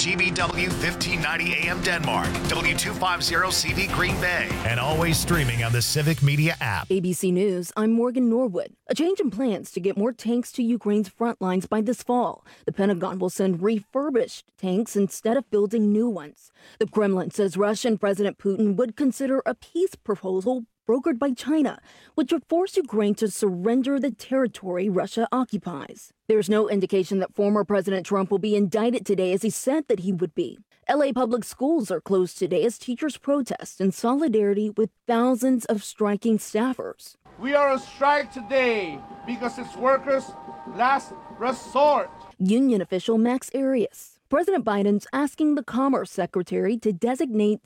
GBW 1590 AM Denmark, W250CV Green Bay, and always streaming on the Civic Media app. ABC News, I'm Morgan Norwood. A change in plans to get more tanks to Ukraine's front lines by this fall. The Pentagon will send refurbished tanks instead of building new ones. The Kremlin says Russian President Putin would consider a peace proposal brokered by China, which would force Ukraine to surrender the territory Russia occupies. There's no indication that former President Trump will be indicted today, as he said that he would be. LA public schools are closed today as teachers protest in solidarity with thousands of striking staffers. We are on strike today because it's workers' last resort. Union official Max Arias. President Biden's asking the Commerce Secretary to designate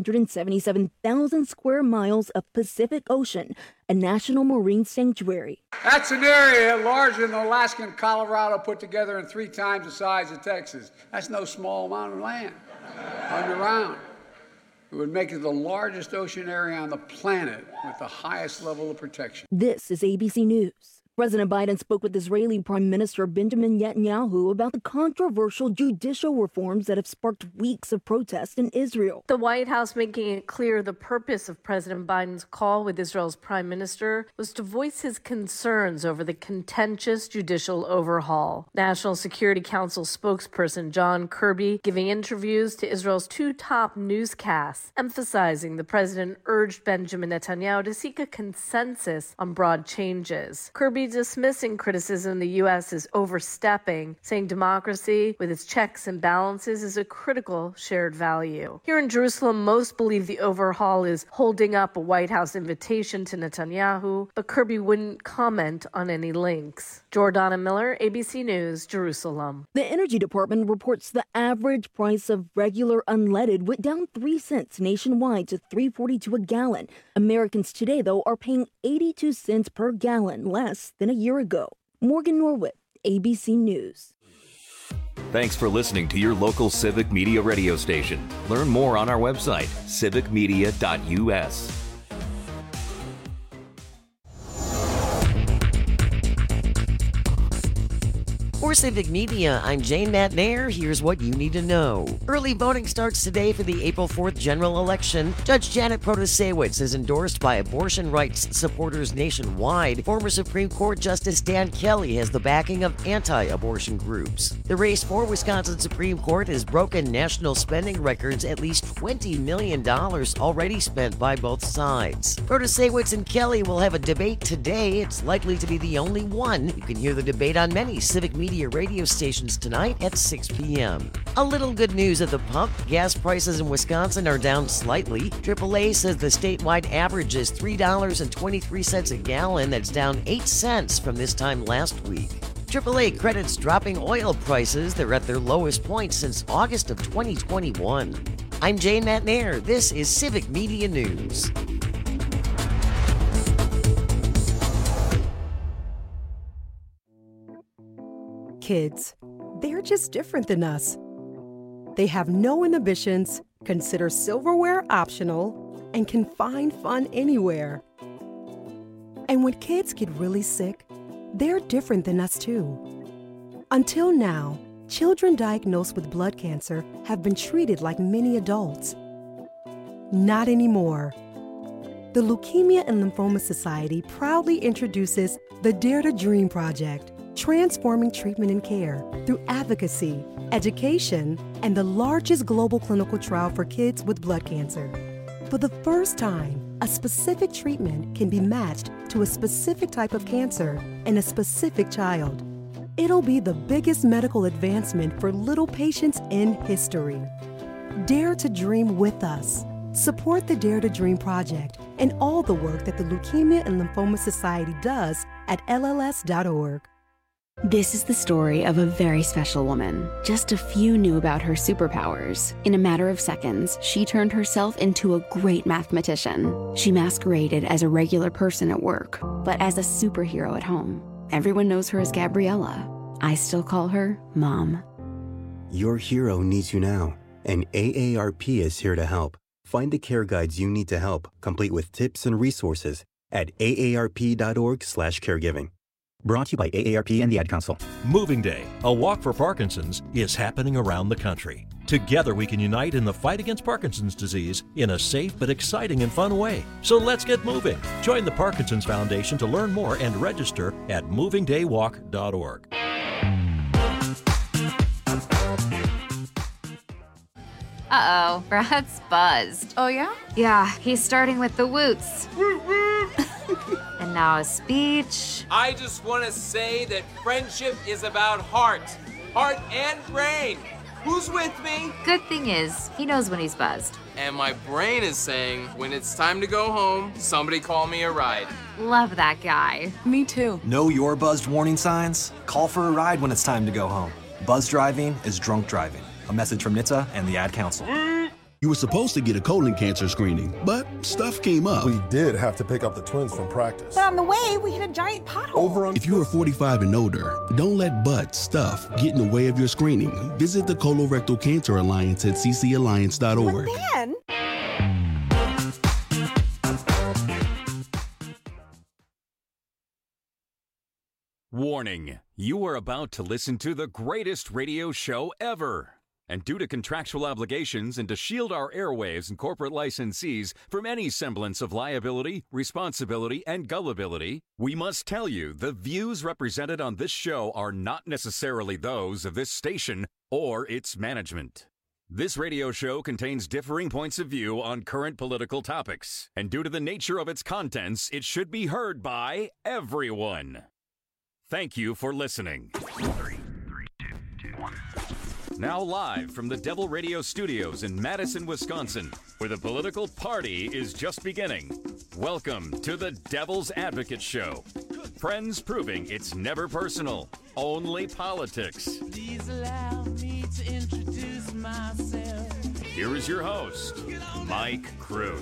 777,000 square miles of Pacific Ocean a national marine sanctuary. That's an area larger than Alaska and Colorado put together and 3 times the size of Texas. That's no small amount of land underground. It would make it the largest ocean area on the planet with the highest level of protection. This is ABC News. President Biden spoke with Israeli Prime Minister Benjamin Netanyahu about the controversial judicial reforms that have sparked weeks of protest in Israel. The White House making it clear the purpose of President Biden's call with Israel's prime minister was to voice his concerns over the contentious judicial overhaul. National Security Council spokesperson John Kirby giving interviews to Israel's 2 top newscasts, emphasizing the president urged Benjamin Netanyahu to seek a consensus on broad changes. Kirby dismissing criticism the U.S. is overstepping, saying democracy with its checks and balances is a critical shared value. Here in Jerusalem, most believe the overhaul is holding up a White House invitation to Netanyahu, but Kirby wouldn't comment on any links. Jordana Miller, ABC News, Jerusalem. The Energy Department reports the average price of regular unleaded went down 3 cents nationwide to $3.42 a gallon. Americans today, though, are paying 82 cents per gallon less than a year ago. Morgan Norwood, ABC News. Thanks for listening to your local Civic Media radio station. Learn more on our website, civicmedia.us. For Civic Media, I'm Jane Matnair. Here's what you need to know. Early voting starts today for the April 4th general election. Judge Janet Protasewicz is endorsed by abortion rights supporters nationwide. Former Supreme Court Justice Dan Kelly has the backing of anti-abortion groups. The race for Wisconsin Supreme Court has broken national spending records, at least $20 million already spent by both sides. Protasewicz and Kelly will have a debate today. It's likely to be the only one. You can hear the debate on many Civic Media radio stations tonight at 6 p.m. A little good news at the pump. Gas prices in Wisconsin are down slightly. AAA says the statewide average is $3.23 a gallon. That's down 8 cents from this time last week. AAA credits dropping oil prices. They're at their lowest point since August of 2021. I'm Jane Matnair. This is Civic Media News. Kids, they're just different than us. They have no inhibitions, consider silverware optional, and can find fun anywhere. And when kids get really sick, they're different than us too. Until now, children diagnosed with blood cancer have been treated like many adults. Not anymore. The Leukemia and Lymphoma Society proudly introduces the Dare to Dream Project, transforming treatment and care through advocacy, education, and the largest global clinical trial for kids with blood cancer. For the first time, a specific treatment can be matched to a specific type of cancer in a specific child. It'll be the biggest medical advancement for little patients in history. Dare to dream with us. Support the Dare to Dream Project and all the work that the Leukemia and Lymphoma Society does at LLS.org. This is the story of a very special woman. Just a few knew about her superpowers. In a matter of seconds, she turned herself into a great mathematician. She masqueraded as a regular person at work, but as a superhero at home. Everyone knows her as Gabriella. I still call her Mom. Your hero needs you now, and AARP is here to help. Find the care guides you need to help, complete with tips and resources at aarp.org/caregiving. Brought to you by AARP and the Ad Council. Moving Day, a walk for Parkinson's, is happening around the country. Together we can unite in the fight against Parkinson's disease in a safe but exciting and fun way. So let's get moving. Join the Parkinson's Foundation to learn more and register at movingdaywalk.org. Uh-oh, Brad's buzzed. Oh, yeah? Yeah, he's starting with the woots. And now a speech. I just want to say that friendship is about heart and brain. Who's with me? Good thing is, he knows when he's buzzed. And my brain is saying, when it's time to go home, somebody call me a ride. Love that guy. Me too. Know your buzzed warning signs? Call for a ride when it's time to go home. Buzz driving is drunk driving. A message from NHTSA and the Ad Council. You were supposed to get a colon cancer screening, but stuff came up. We did have to pick up the twins from practice. But on the way, we hit a giant pothole. If you are 45 and older, don't let stuff get in the way of your screening. Visit the Colorectal Cancer Alliance at ccalliance.org. But then... Warning, you are about to listen to the greatest radio show ever. And due to contractual obligations and to shield our airwaves and corporate licensees from any semblance of liability, responsibility, and gullibility, we must tell you the views represented on this show are not necessarily those of this station or its management. This radio show contains differing points of view on current political topics, and due to the nature of its contents, it should be heard by everyone. Thank you for listening. 3, 2, 1. Now live from the Devil Radio Studios in Madison, Wisconsin, where the political party is just beginning. Welcome to the Devil's Advocate Show. Friends proving it's never personal, only politics. Please allow me to introduce myself. Here is your host, Mike Crute.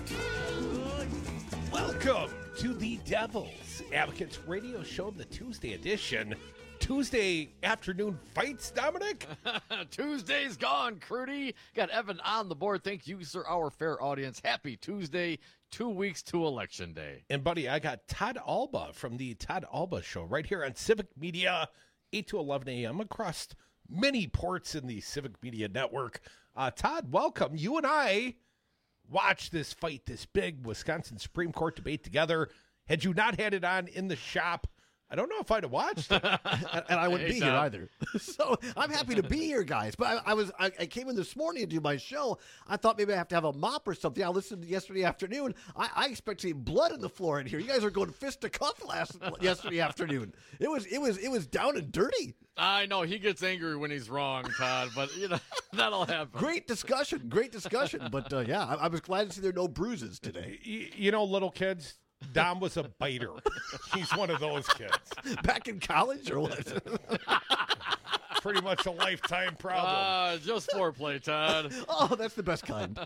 Welcome to the Devil's Advocates Radio Show, the Tuesday edition. Tuesday afternoon fights, Dominic? Tuesday's gone, Crudy. Got Evan on the board. Thank you, sir, our fair audience. Happy Tuesday, 2 weeks to Election Day. And, buddy, I got Todd Alba from the Todd Alba Show right here on Civic Media, 8 to 11 a.m. across many ports in the Civic Media Network. Todd, welcome. You and I watched this fight, this big Wisconsin Supreme Court debate together. Had you not had it on in the shop, I don't know if I'd have watched it. And I wouldn't be here either. So I'm happy to be here, guys. But I came in this morning to do my show. I thought maybe I have to have a mop or something. I listened yesterday afternoon. I expect to see blood in the floor in here. You guys are going fist to cuff yesterday afternoon. It was down and dirty. I know he gets angry when he's wrong, Todd, but that'll happen. Great discussion. But yeah, I was glad to see there are no bruises today. You know, little kids, Dom was a biter. He's one of those kids. Back in college or what? Pretty much a lifetime problem. Just foreplay, Todd. Oh, that's the best kind.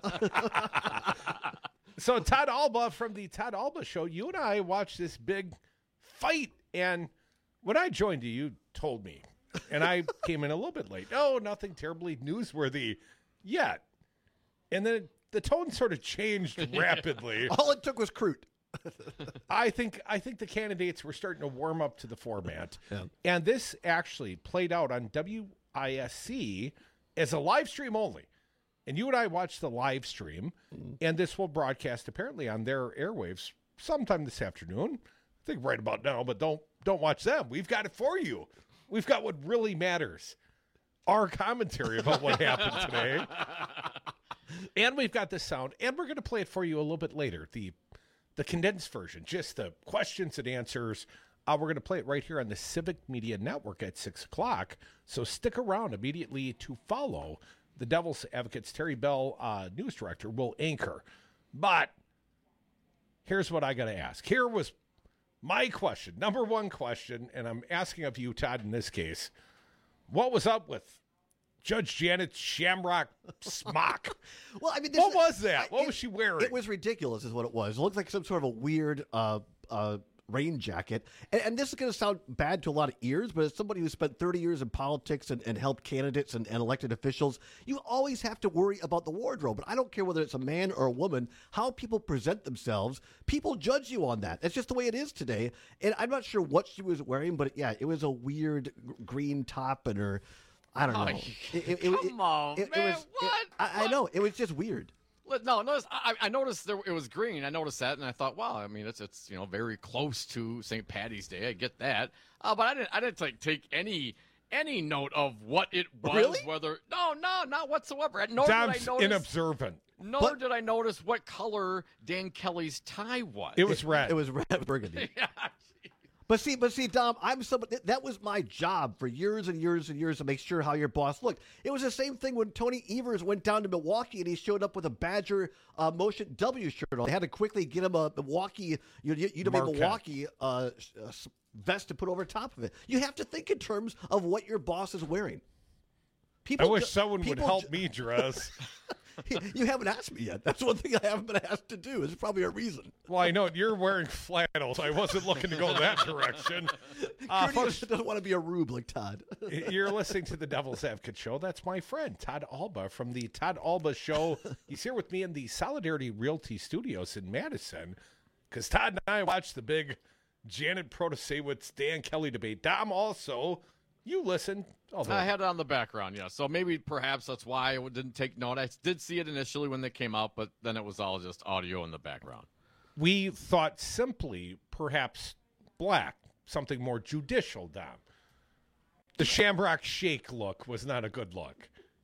So Todd Alba from the Todd Alba Show, you and I watched this big fight. And when I joined you told me, and I came in a little bit late, nothing terribly newsworthy yet. And then the tone sort of changed rapidly. All it took was Crute. I think the candidates were starting to warm up to the format. Yeah. And this actually played out on WISC as a live stream only. And you and I watched the live stream, and this will broadcast apparently on their airwaves sometime this afternoon. I think right about now, but don't watch them. We've got it for you. We've got what really matters. Our commentary about what happened today. And we've got this sound, and we're going to play it for you a little bit later. The condensed version, just the questions and answers. We're going to play it right here on the Civic Media Network at 6 o'clock. So stick around immediately to follow. The Devil's Advocates, Terry Bell, news director, will anchor. But here's what I got to ask. Here was my question, number one question, and I'm asking of you, Todd, in this case. What was up with Judge Janet's shamrock smock? Well, I mean, what was that? What was she wearing? It was ridiculous, is what it was. It looked like some sort of a weird rain jacket. And this is going to sound bad to a lot of ears, but as somebody who spent 30 years in politics and helped candidates and elected officials, you always have to worry about the wardrobe. But I don't care whether it's a man or a woman, how people present themselves, people judge you on that. That's just the way it is today. And I'm not sure what she was wearing, but yeah, it was a weird green top and her I don't know. Come on, man. What? I know. It was just weird. No, notice I noticed it was green. I noticed that, and I thought, wow. I mean, it's very close to St. Patty's Day. I get that, but I didn't take any note of what it was. Really? Whether no, not whatsoever. Nor Dom's did I notice. inobservant. Nor did I notice what color Dan Kelly's tie was. It was red. It was red burgundy. Yeah. But see, Dom, I'm somebody that was my job for years and years and years to make sure how your boss looked. It was the same thing when Tony Evers went down to Milwaukee and he showed up with a Badger Motion W shirt on. They had to quickly get him a Milwaukee, Milwaukee vest to put over top of it. You have to think in terms of what your boss is wearing. I wish someone would help me dress. You haven't asked me yet. That's one thing I haven't been asked to do. There's probably a reason. Well, I know you're wearing flannels. I wasn't looking to go that direction. Folks doesn't want to be a rube like Todd. You're listening to the Devil's Advocate Show. That's my friend, Todd Alba, from the Todd Alba Show. He's here with me in the Solidarity Realty Studios in Madison, because Todd and I watched the big Janet Protasewicz, Dan Kelly debate. Dom also, you listened. I had it on the background, yeah. So perhaps that's why I didn't take note. I did see it initially when they came out, but then it was all just audio in the background. We thought simply, perhaps black, something more judicial, Dom. The Shamrock Shake look was not a good look.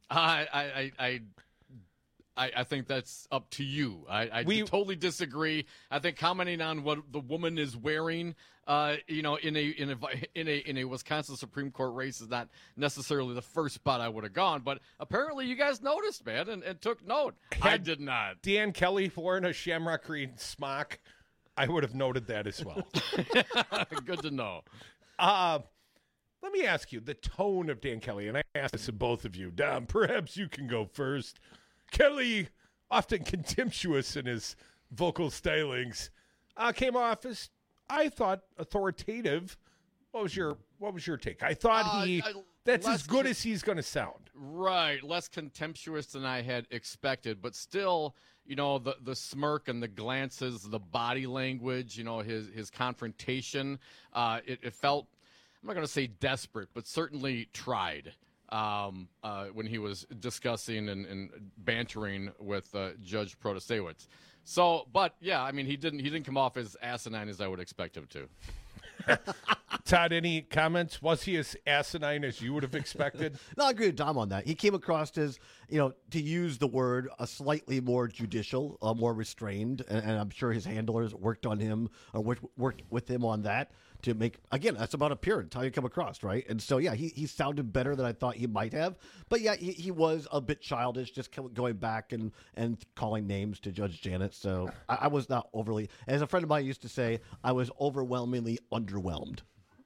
I think that's up to you. I totally disagree. I think commenting on what the woman is wearing, in a Wisconsin Supreme Court race is not necessarily the first spot I would have gone. But apparently, you guys noticed, man, and took note. I did not. Dan Kelly wearing a Shamrock Green smock, I would have noted that as well. Good to know. Let me ask you the tone of Dan Kelly, and I ask this of both of you. Dom, perhaps you can go first. Kelly, often contemptuous in his vocal stylings, came off as, I thought, authoritative. What was your take? I thought that's as good as he's going to sound. Right, less contemptuous than I had expected, but still, the smirk and the glances, the body language, his confrontation, it felt, I'm not going to say desperate, but certainly tried. When he was discussing and bantering with Judge Protasewicz. So, but yeah, I mean, he didn't come off as asinine as I would expect him to. Todd, any comments? Was he as asinine as you would have expected? No, I agree with Dom on that. He came across as, to use the word, a slightly more judicial, more restrained, and I'm sure his handlers worked on him, or worked with him on that. To make, again, that's about appearance, how you come across, right? And so, yeah, he sounded better than I thought he might have. But, yeah, he was a bit childish, just going back and calling names to Judge Janet. So I was not overly, as a friend of mine used to say, I was overwhelmingly underwhelmed.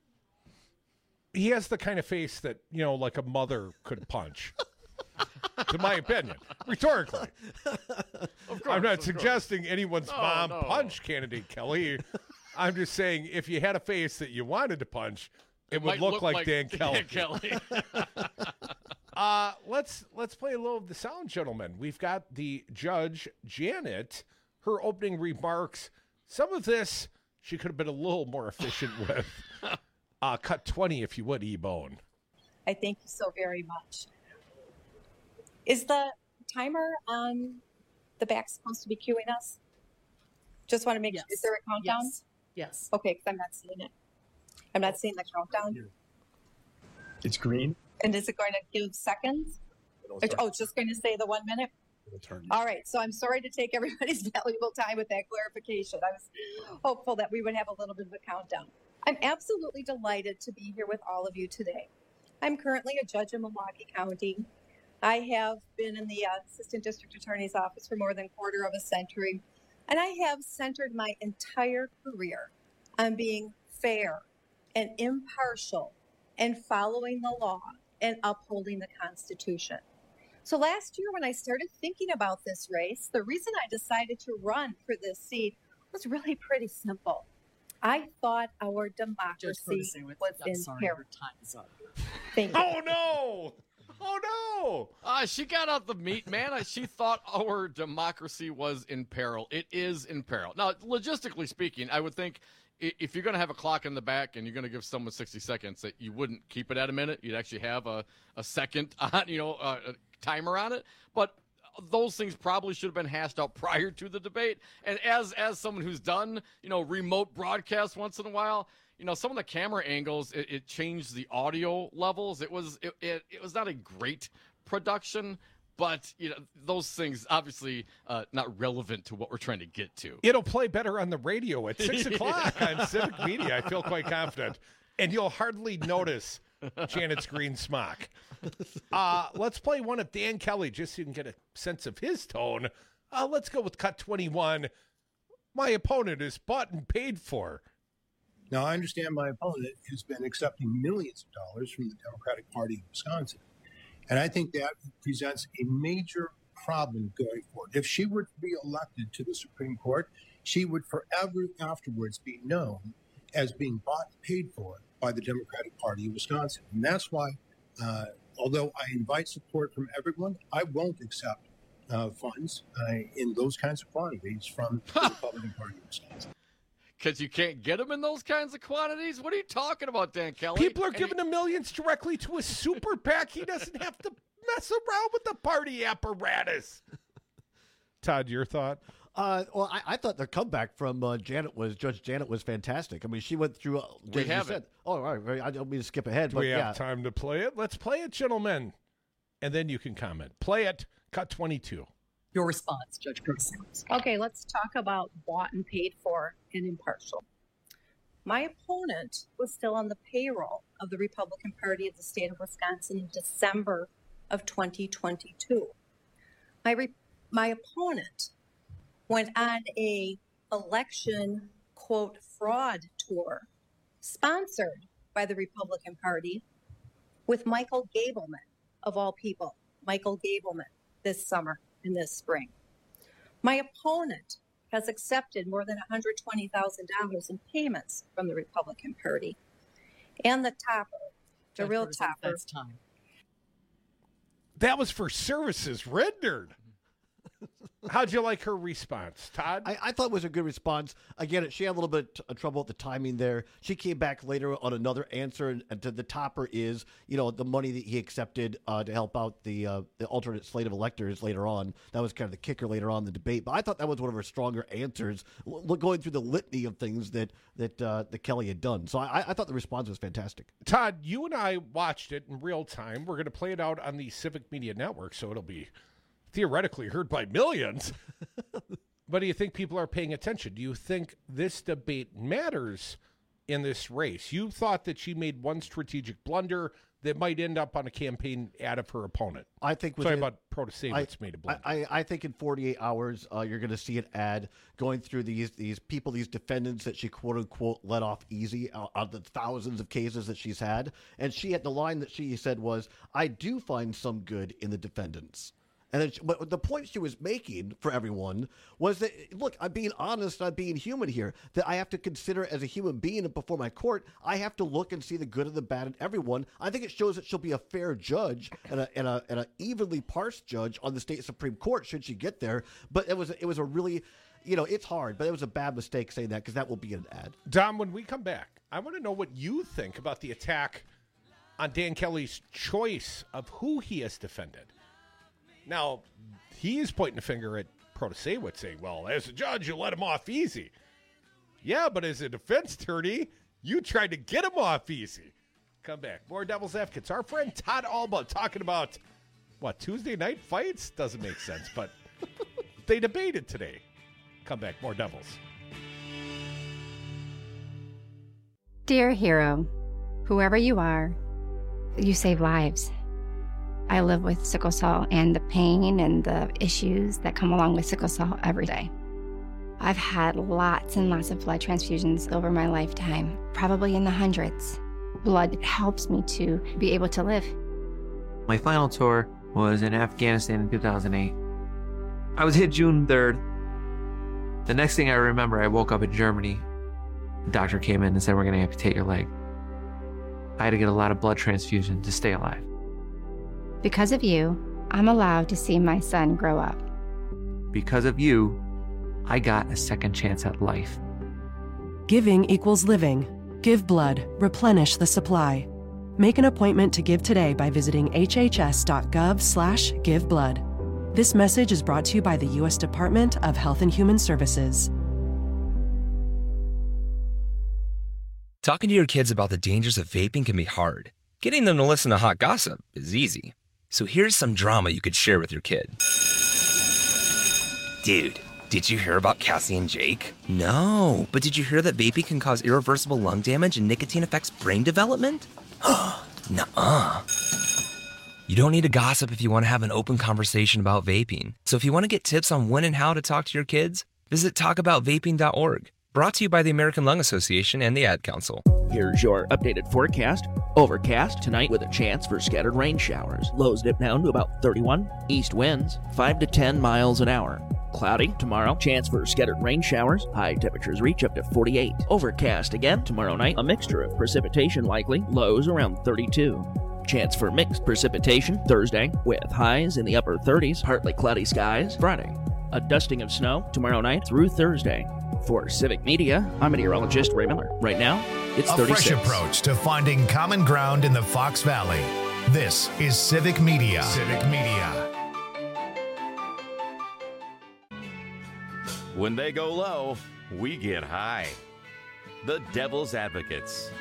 He has the kind of face that, like a mother could punch. In my opinion, rhetorically. Of course, I'm not suggesting anyone's mom punched candidate Kelly. I'm just saying, if you had a face that you wanted to punch, it would look like Dan Kelly. Let's play a little of the sound, gentlemen. We've got the Judge Janet, her opening remarks. Some of this she could have been a little more efficient with. Cut 20, if you would, E-Bone. I thank you so very much. Is the timer on the back supposed to be cueing us? Just want to make sure. Is there a countdown? Yes. Okay, because I'm not seeing it. I'm not seeing the countdown. It's green. And is it going to give seconds? It's just going to say the 1 minute? All right, so I'm sorry to take everybody's valuable time with that clarification. I was hopeful that we would have a little bit of a countdown. I'm absolutely delighted to be here with all of you today. I'm currently a judge in Milwaukee County. I have been in the Assistant District Attorney's Office for more than a quarter of a century, and I have centered my entire career on being fair and impartial and following the law and upholding the Constitution. So last year when I started thinking about this race, the reason I decided to run for this seat was really pretty simple. I thought our democracy was in peril. Thank you. Oh, no! Oh, no! She got out the meat, man. She thought our democracy was in peril. It is in peril. Now, logistically speaking, I would think if you're going to have a clock in the back and you're going to give someone 60 seconds, that you wouldn't keep it at a minute. You'd actually have a second on, a timer on it. But those things probably should have been hashed out prior to the debate. And as someone who's done, remote broadcasts once in a while, some of the camera angles, it changed the audio levels. It was not a great production, but those things obviously not relevant to what we're trying to get to. It'll play better on the radio at 6 o'clock on Civic Media. I feel quite confident, and you'll hardly notice Janet's green smock. Let's play one of Dan Kelly just so you can get a sense of his tone. Let's go with cut 21. My opponent is bought and paid for. Now, I understand my opponent has been accepting millions of dollars from the Democratic Party of Wisconsin. And I think that presents a major problem going forward. If she were to be elected to the Supreme Court, she would forever afterwards be known as being bought and paid for by the Democratic Party of Wisconsin. And that's why, although I invite support from everyone, I won't accept funds in those kinds of quantities from the Republican Party of Wisconsin. Because you can't get them in those kinds of quantities? What are you talking about, Dan Kelly? People are giving him millions directly to a super PAC. He doesn't have to mess around with the party apparatus. Todd, your thought? Well, I thought the comeback from Judge Janet was fantastic. I mean, she went through. We have it. Oh, all right. I don't mean to skip ahead. Do we have time to play it? Let's play it, gentlemen. And then you can comment. Play it. Cut 22. Your response, Judge Protasewicz. Okay, let's talk about bought and paid for and impartial. My opponent was still on the payroll of the Republican Party of the state of Wisconsin in December of 2022. My opponent went on a election, quote, fraud tour sponsored by the Republican Party with Michael Gableman, of all people, Michael Gableman, this summer and this spring. My opponent has accepted more than $120,000 in payments from the Republican Party. And the topper, the real topper. That's time. That was for services rendered. How'd you like her response, Todd? I thought it was a good response. Again, she had a little bit of trouble with the timing there. She came back later on another answer, and the topper is, the money that he accepted to help out the alternate slate of electors later on. That was kind of the kicker later on in the debate. But I thought that was one of her stronger answers, going through the litany of things that Kelly had done. So I thought the response was fantastic. Todd, you and I watched it in real time. We're going to play it out on the Civic Media Network, so it'll be theoretically heard by millions. But do you think people are paying attention? Do you think this debate matters in this race? You thought that she made one strategic blunder that might end up on a campaign ad of her opponent. I think sorry about Protasewicz made a blunder. I think in 48 hours you're going to see an ad going through these people, these defendants that she quote unquote let off easy out of the thousands of cases that she's had. And she had the line that she said was, "I do find some good in the defendants." And then but the point she was making for everyone was that, look, I'm being honest, I'm being human here, that I have to consider as a human being and before my court, I have to look and see the good and the bad in everyone. I think it shows that she'll be a fair judge and a evenly parsed judge on the state Supreme Court should she get there. But it was a really, it's hard, but it was a bad mistake saying that because that will be an ad. Dom, when we come back, I want to know what you think about the attack on Dan Kelly's choice of who he has defended. Now, he's pointing a finger at Protasewicz saying, well, as a judge, you let him off easy. Yeah, but as a defense attorney, you tried to get him off easy. Come back. More Devil's Advocates. Our friend Todd Alba talking about, Tuesday night fights? Doesn't make sense, but they debated today. Come back. More Devils. Dear hero, whoever you are, you save lives. I live with sickle cell and the pain and the issues that come along with sickle cell every day. I've had lots and lots of blood transfusions over my lifetime, probably in the hundreds. Blood helps me to be able to live. My final tour was in Afghanistan in 2008. I was hit June 3rd. The next thing I remember, I woke up in Germany. The doctor came in and said, we're going to amputate your leg. I had to get a lot of blood transfusion to stay alive. Because of you, I'm allowed to see my son grow up. Because of you, I got a second chance at life. Giving equals living. Give blood. Replenish the supply. Make an appointment to give today by visiting hhs.gov/giveblood. This message is brought to you by the U.S. Department of Health and Human Services. Talking to your kids about the dangers of vaping can be hard. Getting them to listen to hot gossip is easy. So here's some drama you could share with your kid. Dude, did you hear about Cassie and Jake? No, but did you hear that vaping can cause irreversible lung damage and nicotine affects brain development? Nuh-uh. You don't need to gossip if you want to have an open conversation about vaping. So if you want to get tips on when and how to talk to your kids, visit talkaboutvaping.org. Brought to you by the American Lung Association and the Ad Council. Here's your updated forecast. Overcast tonight with a chance for scattered rain showers. Lows dip down to about 31. East winds 5 to 10 miles an hour. Cloudy tomorrow. Chance for scattered rain showers. High temperatures reach up to 48. Overcast again tomorrow night. A mixture of precipitation likely. Lows around 32. Chance for mixed precipitation Thursday with highs in the upper 30s. Partly cloudy skies Friday. A dusting of snow tomorrow night through Thursday. For Civic Media, I'm meteorologist Ray Miller. Right now, it's 36. A fresh approach to finding common ground in the Fox Valley. This is Civic Media. Civic Media. When they go low, we get high. The Devil's Advocates.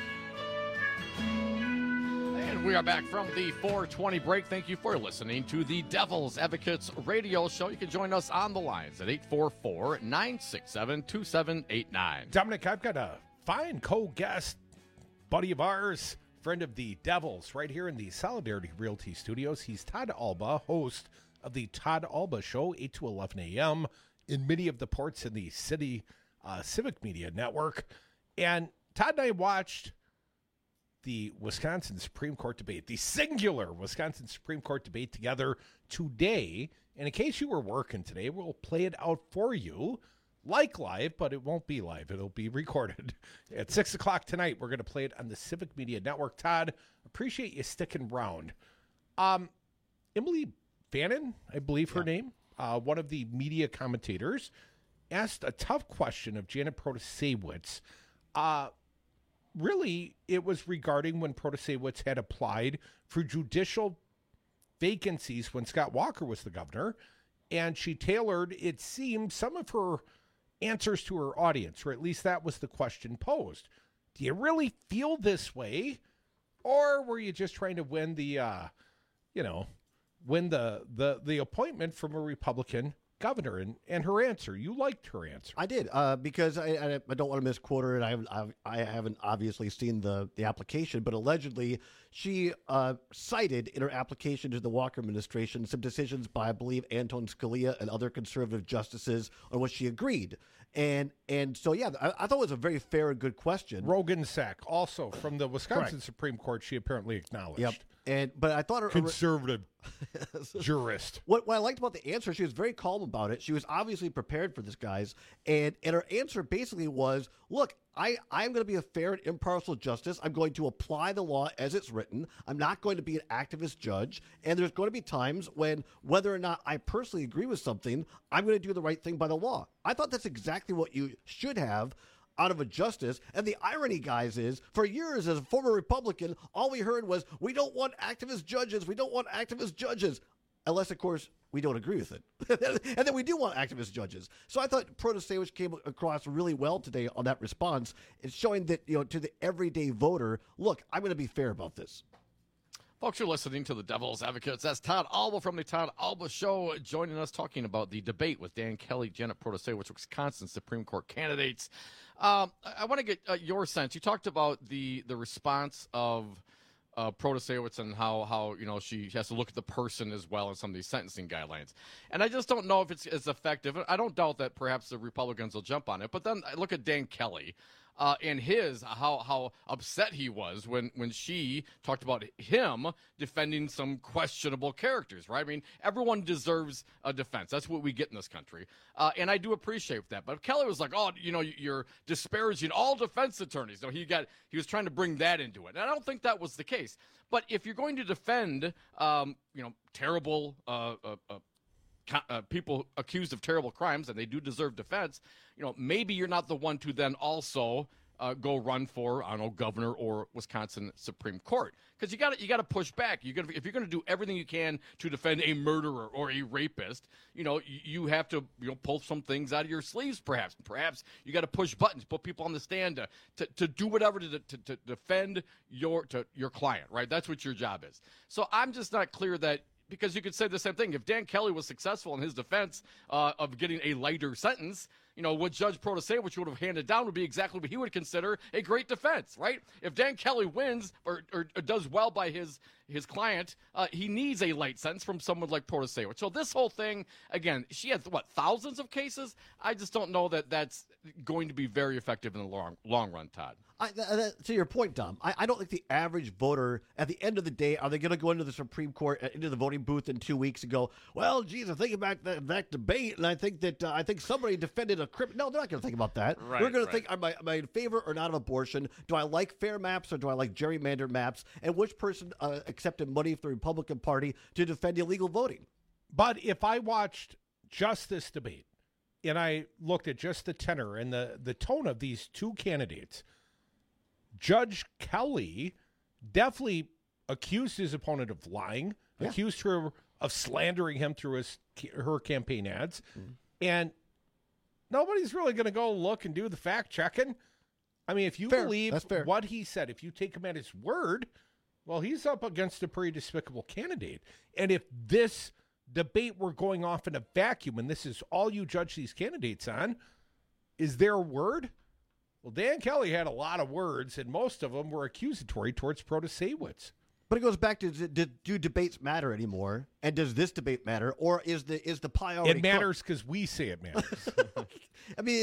And we are back from the 420 break. Thank you for listening to the Devil's Advocates radio show. You can join us on the lines at 844-967-2789. Dominic, I've got a fine co-guest, buddy of ours, friend of the Devils, right here in the Solidarity Realty Studios. He's Todd Alba, host of the Todd Alba Show, 8 to 11 a.m. in many of the ports in the city Civic Media Network. And Todd and I watched the Wisconsin Supreme Court debate, the singular Wisconsin Supreme Court debate together today. And in case you were working today, we'll play it out for you like live, but it won't be live. It'll be recorded at 6 o'clock tonight. We're going to play it on the Civic Media Network. Todd, appreciate you sticking around. Emily Fannin, I believe her name, one of the media commentators, asked a tough question of Janet Protasewicz. Really, it was regarding when Protasewicz had applied for judicial vacancies when Scott Walker was the governor, and she tailored, it seemed, some of her answers to her audience, or at least that was the question posed. Do you really feel this way, or were you just trying to win the, win the appointment from a Republican governor? And her answer, you liked her answer. I did, because I don't want to misquote her, and I haven't obviously seen the application, but allegedly she cited in her application to the Walker administration some decisions by, I believe, Anton Scalia and other conservative justices on which she agreed. And so, yeah, I thought it was a very fair and good question. Rogan Sack, also from the Wisconsin Supreme Court, she apparently acknowledged. Yep. But I thought her conservative jurist. What I liked about the answer, she was very calm about it. She was obviously prepared for this, guys. And her answer basically was, look, I'm going to be a fair and impartial justice. I'm going to apply the law as it's written. I'm not going to be an activist judge. And there's going to be times when, whether or not I personally agree with something, I'm going to do the right thing by the law. I thought that's exactly what you should have out of a justice. And the irony, guys, is for years as a former Republican, all we heard was, we don't want activist judges. We don't want activist judges. Unless, of course, we don't agree with it. And then we do want activist judges. So I thought Protasewicz came across really well today on that response. It's showing that, to the everyday voter, look, I'm going to be fair about this. Folks, you're listening to the Devil's Advocates. That's Todd Alba from the Todd Alba Show, joining us talking about the debate with Dan Kelly, Janet Protasewicz, Wisconsin Supreme Court candidates. I want to get your sense. You talked about the response of Protasewicz and how she has to look at the person as well in some of these sentencing guidelines. And I just don't know if it's as effective. I don't doubt that perhaps the Republicans will jump on it. But then I look at Dan Kelly. And how upset he was when she talked about him defending some questionable characters, right? I mean, everyone deserves a defense. That's what we get in this country. And I do appreciate that. But Kelly was like, you're disparaging all defense attorneys. He was trying to bring that into it. And I don't think that was the case. But if you're going to defend, terrible people accused of terrible crimes, and they do deserve defense, maybe you're not the one to then also go run for, I don't know, governor or Wisconsin Supreme Court. Because you got to push back. If you're going to do everything you can to defend a murderer or a rapist, you have to pull some things out of your sleeves. Perhaps you got to push buttons, put people on the stand to do whatever to defend your client. Right? That's what your job is. So I'm just not clear that. Because you could say the same thing. If Dan Kelly was successful in his defense of getting a lighter sentence, what Judge Protasewicz would have handed down would be exactly what he would consider a great defense, right? If Dan Kelly wins or does well by his client, he needs a light sentence from someone like Protasewicz. So this whole thing, again, she had, thousands of cases? I just don't know that that's going to be very effective in the long run, Todd. To your point, Dom, I don't think the average voter, at the end of the day, are they going to go into the Supreme Court, into the voting booth in 2 weeks and go, well, geez, I'm thinking about that debate, and I think somebody defended a criminal. No, they're not going to think about that. Right, We're going to think, am I in favor or not of abortion? Do I like fair maps or do I like gerrymandered maps? And which person accepted money from the Republican Party to defend illegal voting? But if I watched just this debate and I looked at just the tenor and the tone of these two candidates, Judge Kelly definitely accused his opponent of lying, accused her of slandering him through her campaign ads, and nobody's really going to go look and do the fact checking. I mean, if you believe what he said, if you take him at his word, well, he's up against a pretty despicable candidate. And if this debate were going off in a vacuum, and this is all you judge these candidates on, is their word? Well, Dan Kelly had a lot of words, and most of them were accusatory towards Protasewicz. But it goes back to, do debates matter anymore? And does this debate matter? Or is the pie already It matters because we say it matters. I mean,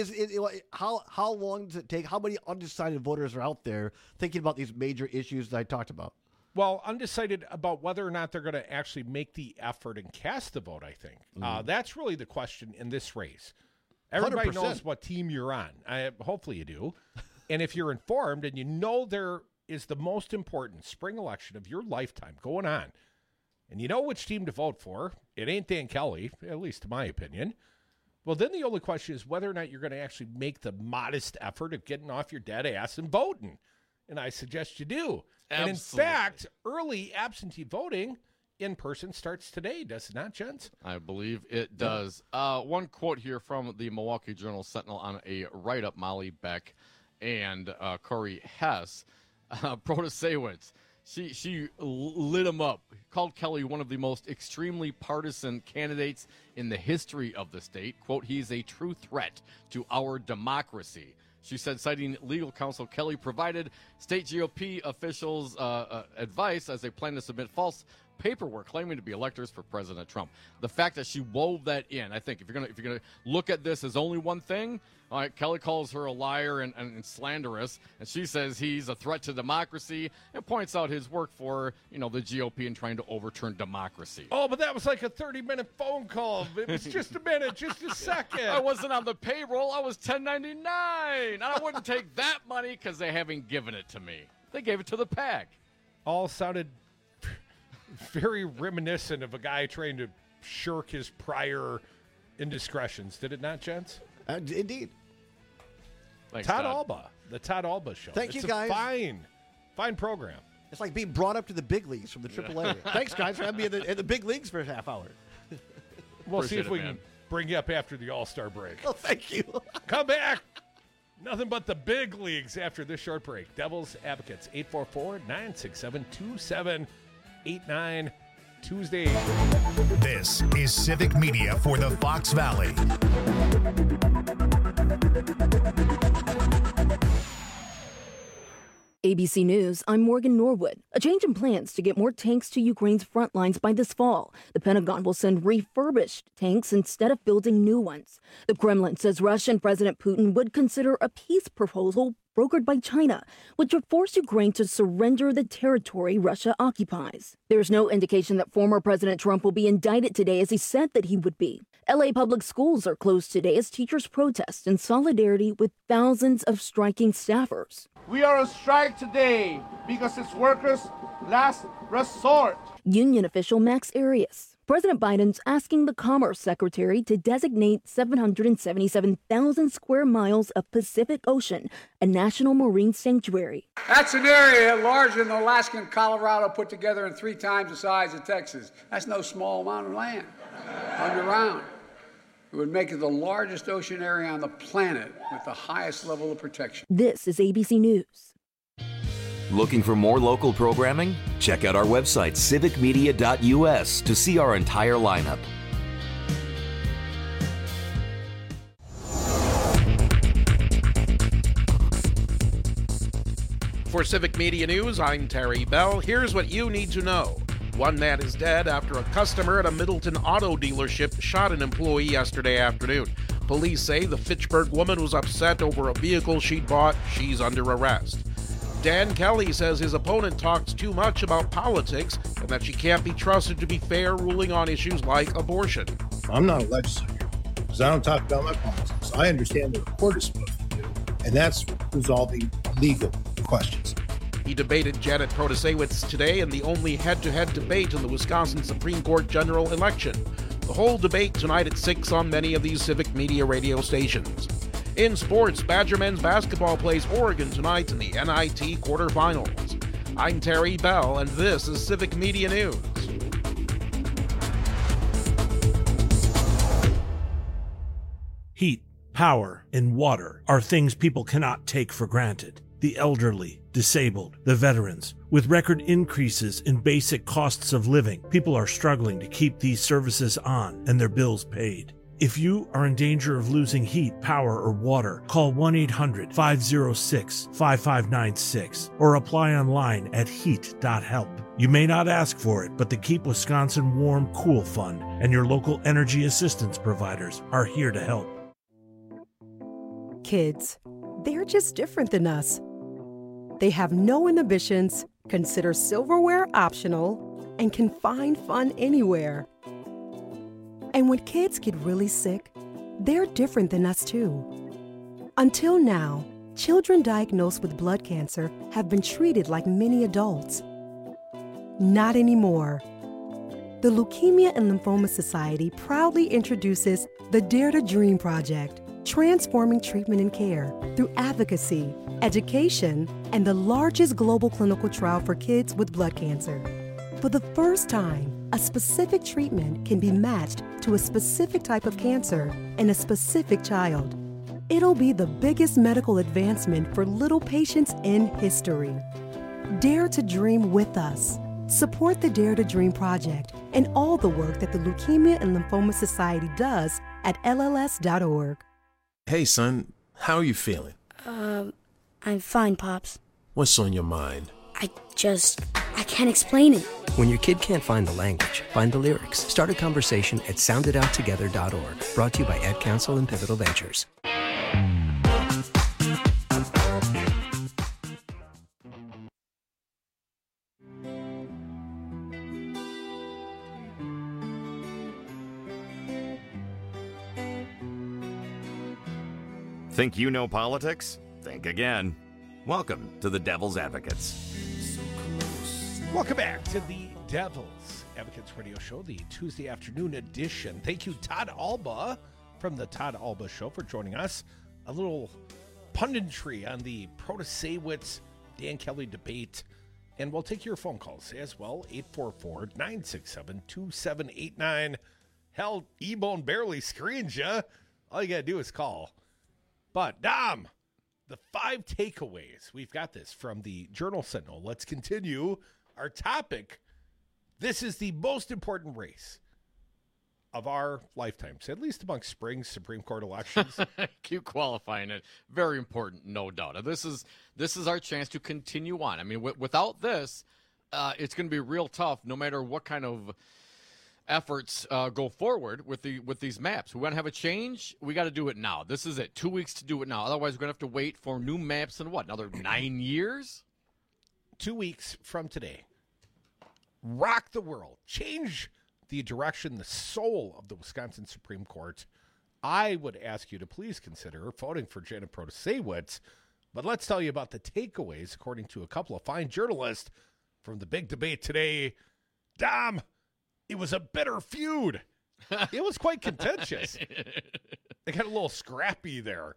how long does it take? How many undecided voters are out there thinking about these major issues that I talked about? Well, undecided about whether or not they're going to actually make the effort and cast the vote, I think. That's really the question in this race. Everybody 100%. knows what team you're on. Hopefully you do. And if you're informed and you know there is the most important spring election of your lifetime going on, and you know which team to vote for, it ain't Dan Kelly, at least in my opinion, well, then the only question is whether or not you're going to actually make the modest effort of getting off your dead ass and voting. And I suggest you do. Absolutely. And in fact, early absentee voting in person starts today, does it not, gents? I believe it does. One quote here from the Milwaukee Journal-Sentinel on a write-up, Molly Beck and Corey Hess. Protasewicz, she lit him up, called Kelly one of the most extremely partisan candidates in the history of the state. Quote, he's a true threat to our democracy. She said, citing legal counsel, Kelly provided state GOP officials advice as they plan to submit false paperwork claiming to be electors for President Trump. The fact that she wove that in, I think if you're gonna look at this as only one thing, all right, Kelly calls her a liar and slanderous, and she says he's a threat to democracy and points out his work for the GOP in trying to overturn democracy. Oh, but that was like a 30-minute phone call. It was just a minute, just a second. I wasn't on the payroll. I was 1099, and I wouldn't take that money because they haven't given it to me. They gave it to the PAC. All sounded very reminiscent of a guy trying to shirk his prior indiscretions. Did it not, gents? Indeed. Thanks, Todd Alba, the Todd Alba Show. Thank you, It's guys. a fine program. It's like being brought up to the big leagues from the AAA. Thanks, guys, for having me in the big leagues for a half hour. We'll see Appreciate if it, we man. can bring you up after the All-Star break. Oh, thank you. Come back. Nothing but the big leagues after this short break. Devil's Advocates, 844-967-2789, Tuesday. This is Civic Media for the Fox Valley. ABC News, I'm Morgan Norwood. A change in plans to get more tanks to Ukraine's front lines by this fall. The Pentagon will send refurbished tanks instead of building new ones. The Kremlin says Russian President Putin would consider a peace proposal brokered by China, which would force Ukraine to surrender the territory Russia occupies. There's no indication that former President Trump will be indicted today, as he said that he would be. LA public schools are closed today as teachers protest in solidarity with thousands of striking staffers. We are on strike today because it's workers' last resort. Union official Max Arias. President Biden's asking the Commerce Secretary to designate 777,000 square miles of Pacific Ocean a national marine sanctuary. That's an area larger than Alaska and Colorado put together and 3 times the size of Texas. That's no small amount of land underground. It would make it the largest ocean area on the planet with the highest level of protection. This is ABC News. Looking for more local programming? Check out our website, civicmedia.us, to see our entire lineup. For Civic Media News, I'm Terry Bell. Here's what you need to know. One man is dead after a customer at a Middleton auto dealership shot an employee yesterday afternoon. Police say the Fitchburg woman was upset over a vehicle she'd bought. She's under arrest. Dan Kelly says his opponent talks too much about politics and that she can't be trusted to be fair ruling on issues like abortion. I'm not a legislator because I don't talk about my politics. I understand what a court is supposed to do, and that's resolving legal questions. He debated Janet Protasewicz today in the only head-to-head debate in the Wisconsin Supreme Court general election. The whole debate tonight at 6 on many of these Civic Media radio stations. In sports, Badger men's basketball plays Oregon tonight in the NIT quarterfinals. I'm Terry Bell, and this is Civic Media News. Heat, power, and water are things people cannot take for granted. The elderly, disabled, the veterans. With record increases in basic costs of living, people are struggling to keep these services on and their bills paid. If you are in danger of losing heat, power, or water, call 1-800-506-5596 or apply online at heat.help. You may not ask for it, but the Keep Wisconsin Warm Cool Fund and your local energy assistance providers are here to help. Kids, they're just different than us. They have no inhibitions, consider silverware optional, and can find fun anywhere. And when kids get really sick, they're different than us too. Until now, children diagnosed with blood cancer have been treated like many adults. Not anymore. The Leukemia and Lymphoma Society proudly introduces the Dare to Dream Project, transforming treatment and care through advocacy, education, and the largest global clinical trial for kids with blood cancer. For the first time, a specific treatment can be matched to a specific type of cancer in a specific child. It'll be the biggest medical advancement for little patients in history. Dare to dream with us. Support the Dare to Dream Project and all the work that the Leukemia and Lymphoma Society does at LLS.org. Hey, son, how are you feeling? I'm fine, Pops. What's on your mind? I can't explain it. When your kid can't find the language, find the lyrics. Start a conversation at sounditouttogether.org. Brought to you by Ad Council and Pivotal Ventures. Think you know politics? Think again. Welcome to the Devil's Advocates. Welcome back to the Devil's Advocates Radio Show, the Tuesday afternoon edition. Thank you, Todd Alba from the Todd Alba Show, for joining us. A little punditry on the Protasewicz Dan Kelly debate. And we'll take your phone calls as well, 844-967-2789. Hell, E-Bone barely screens you. All you got to do is call. But, Dom, the 5 takeaways. We've got this from the Journal Sentinel. Let's continue our topic. This is the most important race of our lifetimes, at least among spring Supreme Court elections. Keep qualifying it. Very important, no doubt. This is our chance to continue on. I mean, without this, it's going to be real tough, no matter what kind of efforts go forward with these maps. We want to have a change. We got to do it now. This is it. 2 weeks to do it now. Otherwise, we're going to have to wait for new maps in another 9 years? 2 weeks from today. Rock the world. Change the direction, the soul of the Wisconsin Supreme Court. I would ask you to please consider voting for Janet Protasewicz. But let's tell you about the takeaways, according to a couple of fine journalists from the big debate today. Dom, It was a bitter feud. It was quite contentious. They got a little scrappy there.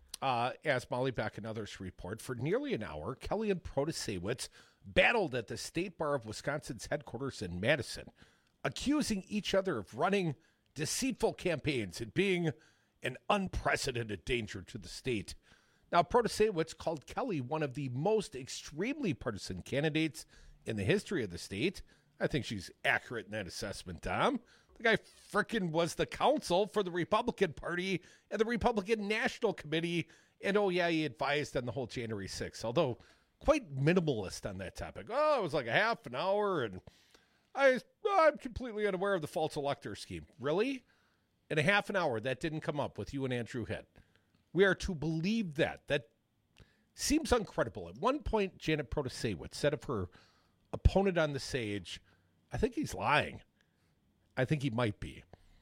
As Molly Beck and others report, for nearly an hour, Kelly and Protasewicz battled at the State Bar of Wisconsin's headquarters in Madison, accusing each other of running deceitful campaigns and being an unprecedented danger to the state. Now, Protasewicz called Kelly one of the most extremely partisan candidates in the history of the state. I think she's accurate in that assessment, Dom. The guy frickin' was the counsel for the Republican Party and the Republican National Committee. And, oh, yeah, he advised on the whole January 6th, although quite minimalist on that topic. Oh, it was like a half an hour, and I'm completely unaware of the false elector scheme. Really? In a half an hour, that didn't come up with you and Andrew Head. We are to believe that. That seems incredible. At one point, Janet Protasewicz said of her opponent on the stage, I think he's lying. I think he might be.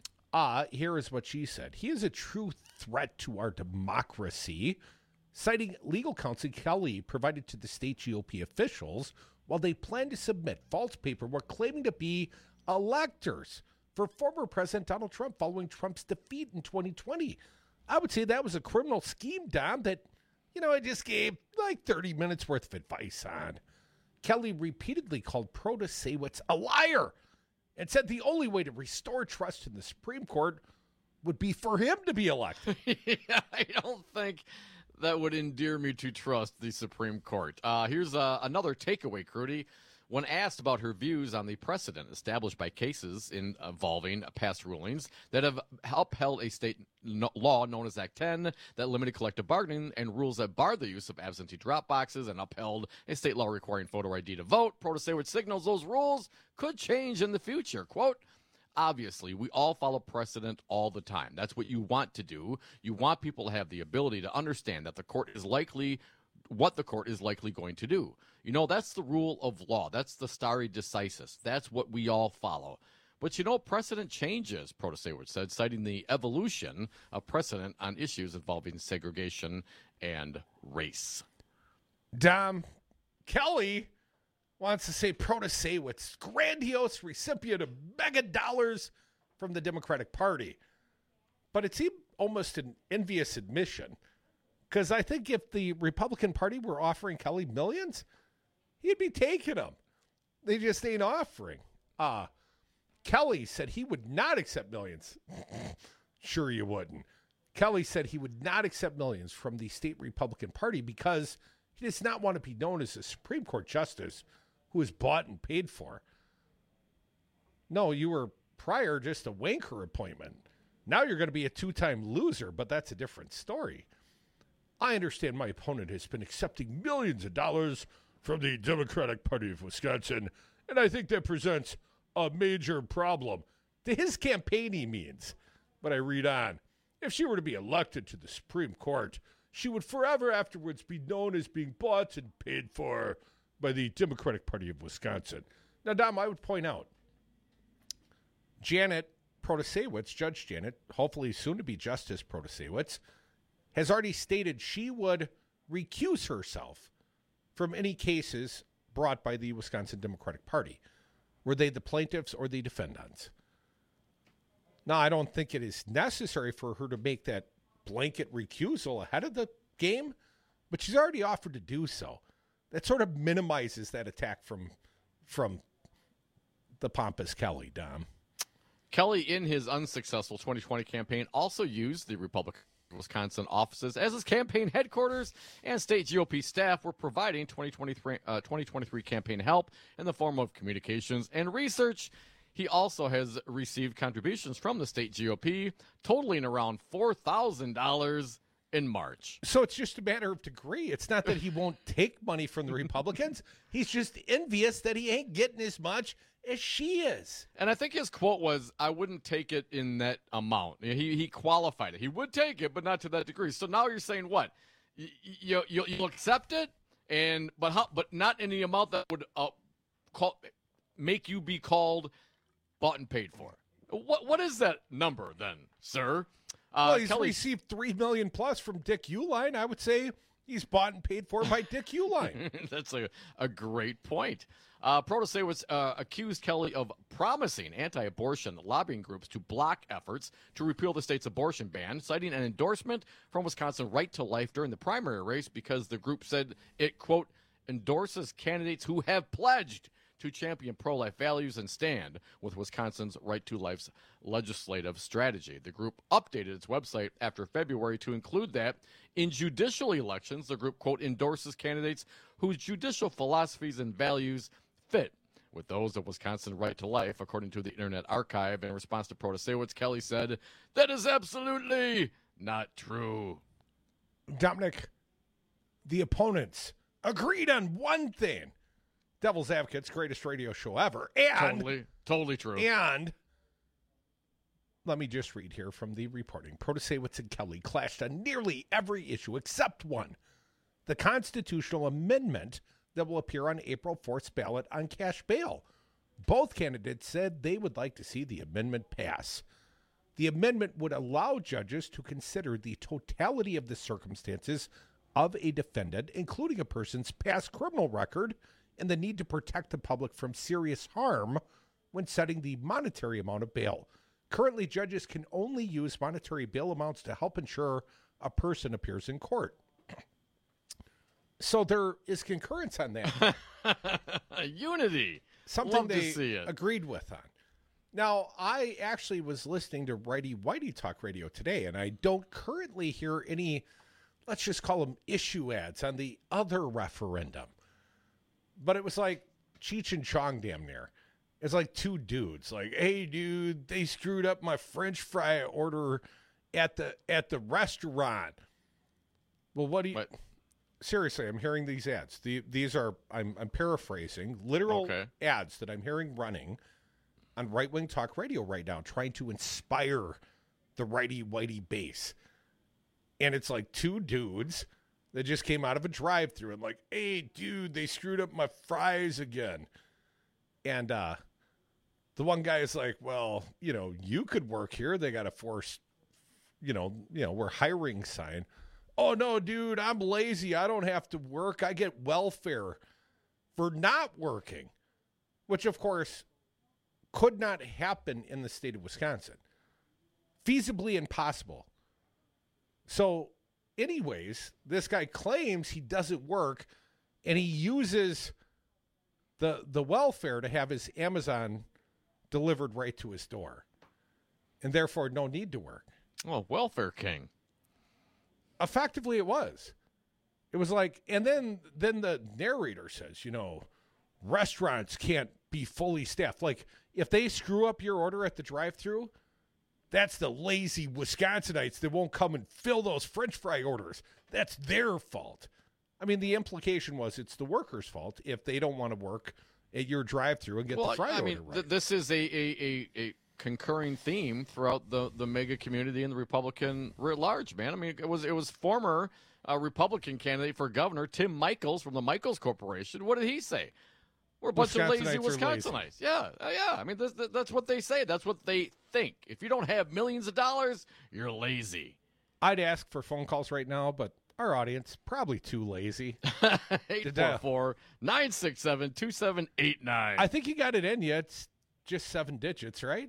Here is what she said. He is a true threat to our democracy, citing legal counsel Kelly provided to the state GOP officials while they plan to submit false paperwork claiming to be electors for former President Donald Trump following Trump's defeat in 2020. I would say that was a criminal scheme, Dom, that, I just gave like 30 minutes worth of advice on. Kelly repeatedly called Protasewicz a liar and said the only way to restore trust in the Supreme Court would be for him to be elected. Yeah, I don't think that would endear me to trust the Supreme Court. Here's another takeaway, Crudy. When asked about her views on the precedent established by cases involving past rulings that have upheld a state law known as Act 10 that limited collective bargaining and rules that barred the use of absentee drop boxes and upheld a state law requiring photo ID to vote, Protasewicz signals those rules could change in the future. Quote, obviously, we all follow precedent all the time. That's what you want to do. You want people to have the ability to understand that the court is likely what the court is likely going to do. That's the rule of law. That's the stare decisis. That's what we all follow. But precedent changes, Protasewicz said, citing the evolution of precedent on issues involving segregation and race. Dom, Kelly wants to say Protasewicz, grandiose recipient of mega dollars from the Democratic Party. But it seemed almost an envious admission, because I think if the Republican Party were offering Kelly millions, he'd be taking them. They just ain't offering. Kelly said he would not accept millions. Sure you wouldn't. Kelly said he would not accept millions from the state Republican Party because he does not want to be known as a Supreme Court justice who is bought and paid for. No, you were prior just a wanker appointment. Now you're going to be a two-time loser, but that's a different story. I understand my opponent has been accepting millions of dollars from the Democratic Party of Wisconsin, and I think that presents a major problem. To his campaign, he means. But I read on. If she were to be elected to the Supreme Court, she would forever afterwards be known as being bought and paid for by the Democratic Party of Wisconsin. Now, Dom, I would point out, Janet Protasewicz, Judge Janet, hopefully soon to be Justice Protasewicz, has already stated she would recuse herself from any cases brought by the Wisconsin Democratic Party. Were they the plaintiffs or the defendants? Now, I don't think it is necessary for her to make that blanket recusal ahead of the game, but she's already offered to do so. That sort of minimizes that attack from the pompous Kelly, Dom. Kelly, in his unsuccessful 2020 campaign, also used the Republican Wisconsin offices as his campaign headquarters, and state GOP staff were providing 2023 campaign help in the form of communications and research. He also has received contributions from the state GOP totaling around $4,000 in March. So it's just a matter of degree. It's not that he won't take money from the Republicans. He's just envious that he ain't getting as much as she is. And I think his quote was, I wouldn't take it in that amount. He qualified it. He would take it, but not to that degree. So now you're saying what? You'll accept it, but not in the amount that would make you be called bought and paid for. What is that number then, sir? Well, he's received $3 million plus from Dick Uihlein. I would say He's bought and paid for by Dick Uihlein. That's a great point. Protasewicz accused Kelly of promising anti-abortion lobbying groups to block efforts to repeal the state's abortion ban, citing an endorsement from Wisconsin Right to Life during the primary race because the group said it, quote, endorses candidates who have pledged to champion pro-life values and stand with Wisconsin's Right to Life's legislative strategy. The group updated its website after February to include that in judicial elections, the group, quote, endorses candidates whose judicial philosophies and values fit with those of Wisconsin Right to Life, according to the Internet Archive. In response to Protasewicz, Kelly said, that is absolutely not true. Dominic, the opponents agreed on one thing. Devil's Advocate's greatest radio show ever. And Totally true. And let me just read here from the reporting. Protasewicz and Kelly clashed on nearly every issue except one, the constitutional amendment that will appear on April 4th's ballot on cash bail. Both candidates said they would like to see the amendment pass. The amendment would allow judges to consider the totality of the circumstances of a defendant, including a person's past criminal record, and the need to protect the public from serious harm when setting the monetary amount of bail. Currently, judges can only use monetary bail amounts to help ensure a person appears in court. So there is concurrence on that. Unity. Something Love they to see it. agreed with on. Now, I actually was listening to Righty Whitey Talk Radio today, and I don't currently hear any, let's just call them issue ads on the other referendum. But it was like Cheech and Chong damn near. It's like two dudes like, hey, dude, they screwed up my French fry order at the restaurant. Well, what do you... Seriously, I'm hearing these ads. These are, I'm paraphrasing, literal ads that I'm hearing running on right-wing talk radio right now, trying to inspire the righty-whitey base. And it's like two dudes that just came out of a drive-thru and like, hey, dude, they screwed up my fries again. And the one guy is like, well, you could work here. They got a forced, we're hiring sign. Oh, no, dude, I'm lazy. I don't have to work. I get welfare for not working, which, of course, could not happen in the state of Wisconsin. Feasibly impossible. So, anyways, this guy claims he doesn't work, and he uses the welfare to have his Amazon delivered right to his door, and therefore no need to work. Oh, welfare king. Effectively, it was. It was like, and then the narrator says, restaurants can't be fully staffed. Like, if they screw up your order at the drive-thru, that's the lazy Wisconsinites that won't come and fill those French fry orders. That's their fault. I mean, the implication was it's the workers' fault if they don't want to work at your drive-thru and get the fry order right. This is a concurring theme throughout the mega community and the Republican writ large, man. I mean, it was former Republican candidate for governor Tim Michels from the Michels Corporation. What did he say? We're a bunch of lazy Wisconsinites. Yeah. I mean, that's what they say. That's what they think. If you don't have millions of dollars, you're lazy. I'd ask for phone calls right now, but our audience, probably too lazy. 844-967-2789. I think you got it in you. It's just 7 digits, right?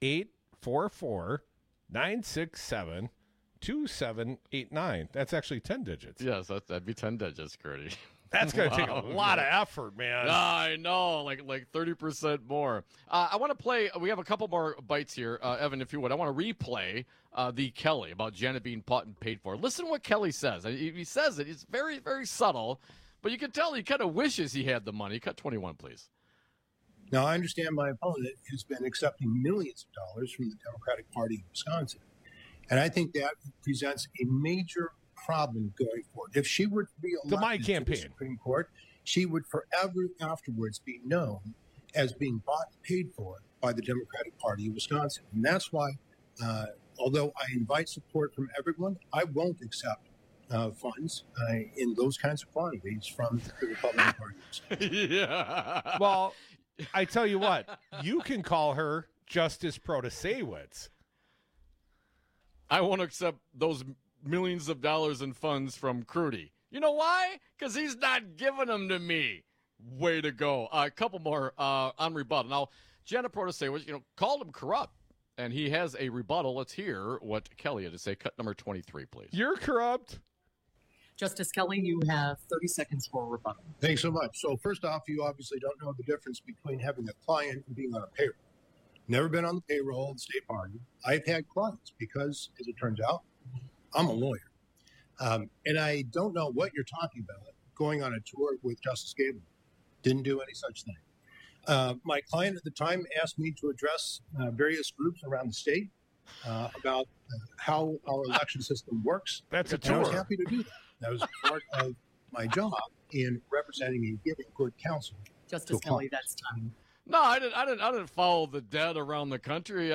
844-967-2789. That's actually 10 digits. Yes, that'd be 10 digits, Curdy. That's going to take a lot of effort, man. I know, like 30% more. I want to play. We have a couple more bites here, Evan, if you would. I want to replay the Kelly about Janet being bought and paid for. Listen to what Kelly says. He says it. It's very, very subtle, but you can tell he kind of wishes he had the money. Cut 21, please. Now, I understand my opponent has been accepting millions of dollars from the Democratic Party of Wisconsin, and I think that presents a major problem going forward. If she were to be elected to the Supreme Court, she would forever afterwards be known as being bought and paid for by the Democratic Party of Wisconsin. And that's why, although I invite support from everyone, I won't accept funds in those kinds of quantities from the Republican Party of Wisconsin. Yeah. Well, I tell you what, you can call her Justice Protasewicz. I won't accept those millions of dollars in funds from Crudy. You know why? Because he's not giving them to me. Way to go. A couple more on rebuttal. Now, Janet Protasewicz, called him corrupt, and he has a rebuttal. Let's hear what Kelly had to say. Cut number 23, please. You're corrupt. Justice Kelly, you have 30 seconds for a rebuttal. Thanks so much. So first off, you obviously don't know the difference between having a client and being on a payroll. Never been on the payroll in the state party. I've had clients because, as it turns out, I'm a lawyer. And I don't know what you're talking about, going on a tour with Justice Gableman. Didn't do any such thing. My client at the time asked me to address various groups around the state about how our election system works. That's a And tour. I was happy to do that. That was part of my job in representing and giving good counsel. Justice Kelly, that's time. No, I didn't follow the dead around the country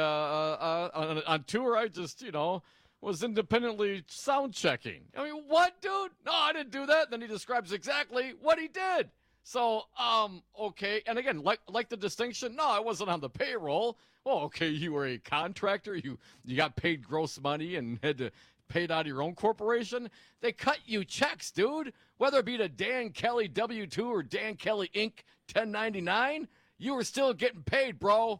on tour. I just, was independently sound checking. I mean, what, dude? No, I didn't do that. Then he describes exactly what he did. So, okay. And again, like the distinction, no, I wasn't on the payroll. Well, okay, you were a contractor. You got paid gross money and had to pay it out of your own corporation. They cut you checks, dude. Whether it be to Dan Kelly W-2 or Dan Kelly Inc. 1099, you were still getting paid, bro.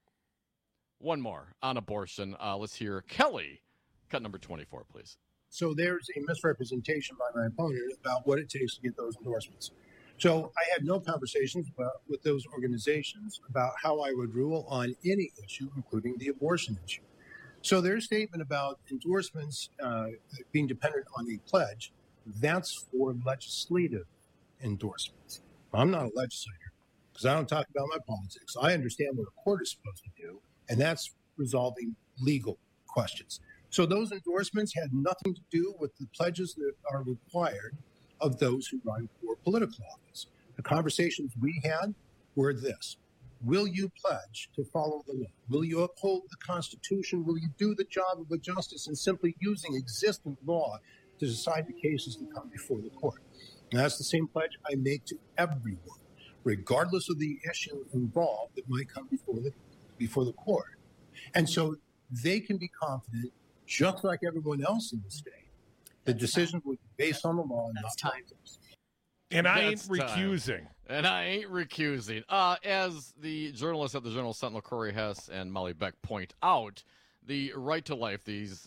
One more on abortion. Let's hear Kelly. Cut number 24, please. So there's a misrepresentation by my opponent about what it takes to get those endorsements. So I had no conversations with those organizations about how I would rule on any issue, including the abortion issue. So their statement about endorsements being dependent on a pledge, that's for legislative endorsements. I'm not a legislator because I don't talk about my politics. I understand what a court is supposed to do, and that's resolving legal questions. So those endorsements had nothing to do with the pledges that are required of those who run for political office. The conversations we had were this: will you pledge to follow the law? Will you uphold the Constitution? Will you do the job of a justice in simply using existing law to decide the cases that come before the court? And that's the same pledge I make to everyone, regardless of the issue involved that might come before the court. And so they can be confident, just like everyone else in the state, the decision will be based on the law and not politics. And I ain't recusing. And I ain't recusing. As the journalists at the Journal Sentinel, Corey Hess and Molly Beck, point out, the Right to Life, these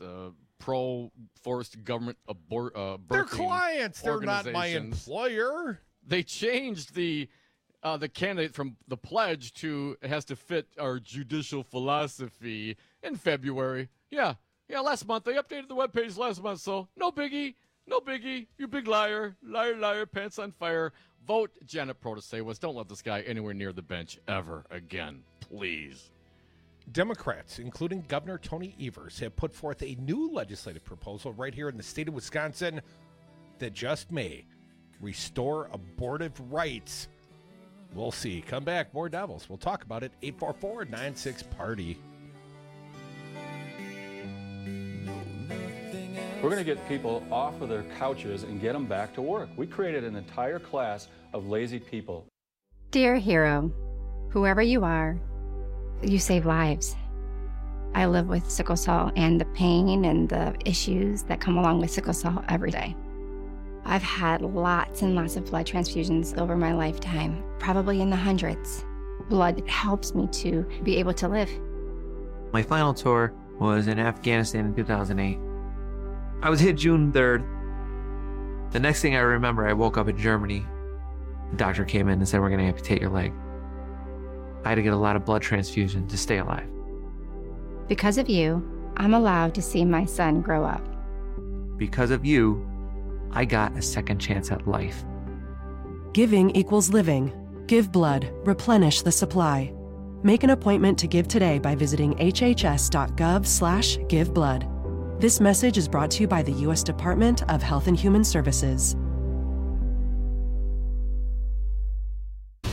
pro-forced government birthing They're clients. They're not my organizations, employer. They changed the candidate from the pledge to it has to fit our judicial philosophy in February. Yeah, last month. They updated the webpage last month, so no biggie. No biggie. You big liar. Liar, liar, pants on fire. Vote Janet Protasewicz. Don't let this guy anywhere near the bench ever again, please. Democrats, including Governor Tony Evers, have put forth a new legislative proposal right here in the state of Wisconsin that just may restore abortive rights. We'll see. Come back. More Devils. We'll talk about it. 844-96-PARTY. We're going to get people off of their couches and get them back to work. We created an entire class of lazy people. Dear hero, whoever you are, you save lives. I live with sickle cell and the pain and the issues that come along with sickle cell every day. I've had lots and lots of blood transfusions over my lifetime, probably in the hundreds. Blood helps me to be able to live. My final tour was in Afghanistan in 2008. I was hit June 3rd. The next thing I remember, I woke up in Germany. The doctor came in and said, we're going to amputate your leg. I had to get a lot of blood transfusion to stay alive. Because of you, I'm allowed to see my son grow up. Because of you, I got a second chance at life. Giving equals living. Give blood. Replenish the supply. Make an appointment to give today by visiting hhs.gov/giveblood. This message is brought to you by the U.S. Department of Health and Human Services.